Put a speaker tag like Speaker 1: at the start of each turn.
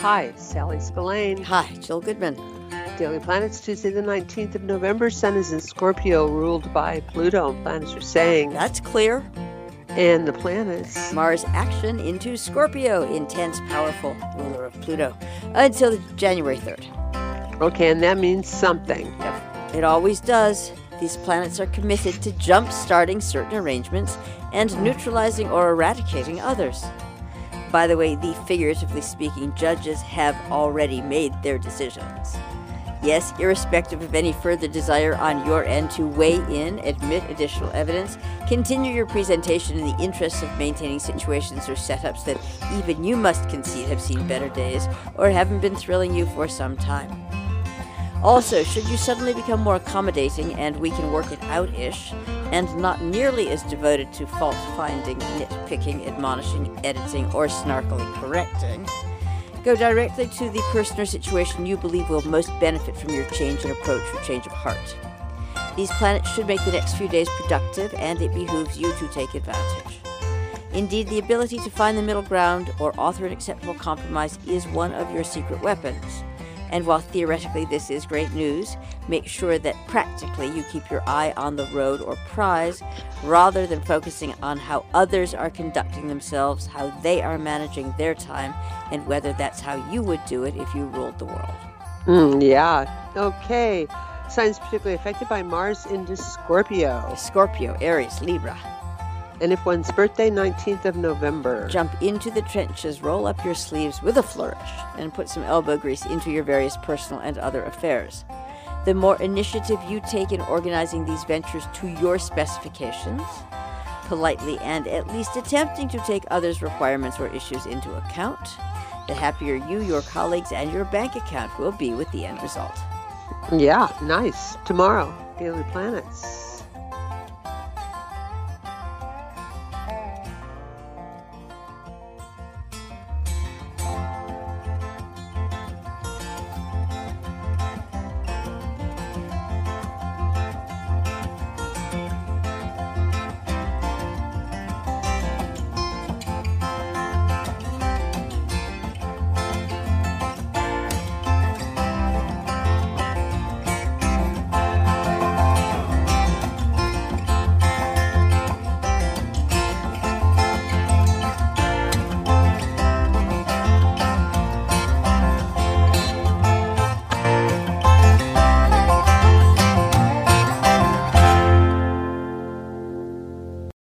Speaker 1: Hi, Sally Spillane.
Speaker 2: Hi, Jill Goodman.
Speaker 1: Daily Planets, Tuesday the 19th of November. Sun is in Scorpio, ruled by Pluto. Planets are saying.
Speaker 2: That's clear.
Speaker 1: And the planets.
Speaker 2: Mars action into Scorpio, intense, powerful, ruler of Pluto, until January 3rd.
Speaker 1: Okay, and that means something.
Speaker 2: Yep, it always does. These planets are committed to jump-starting certain arrangements and neutralizing or eradicating others. By the way, the figuratively speaking judges have already made their decisions. Yes, irrespective of any further desire on your end to weigh in, admit additional evidence, continue your presentation in the interests of maintaining situations or setups that even you must concede have seen better days or haven't been thrilling you for some time. Also, should you suddenly become more accommodating and we can work it out-ish, and not nearly as devoted to fault-finding, nitpicking, admonishing, editing, or snarkily correcting, go directly to the person or situation you believe will most benefit from your change in approach or change of heart. These planets should make the next few days productive, and it behooves you to take advantage. Indeed, the ability to find the middle ground or author an acceptable compromise is one of your secret weapons. And while theoretically this is great news, make sure that practically you keep your eye on the road or prize, rather than focusing on how others are conducting themselves, how they are managing their time, and whether that's how you would do it if you ruled the world.
Speaker 1: Yeah. Okay. Signs particularly affected by Mars into Scorpio.
Speaker 2: Scorpio, Aries, Libra.
Speaker 1: And if one's birthday, 19th of November.
Speaker 2: Jump into the trenches, roll up your sleeves with a flourish, and put some elbow grease into your various personal and other affairs. The more initiative you take in organizing these ventures to your specifications, politely and at least attempting to take others' requirements or issues into account, the happier you, your colleagues, and your bank account will be with the end result.
Speaker 1: Yeah, nice. Tomorrow, Daily Planets.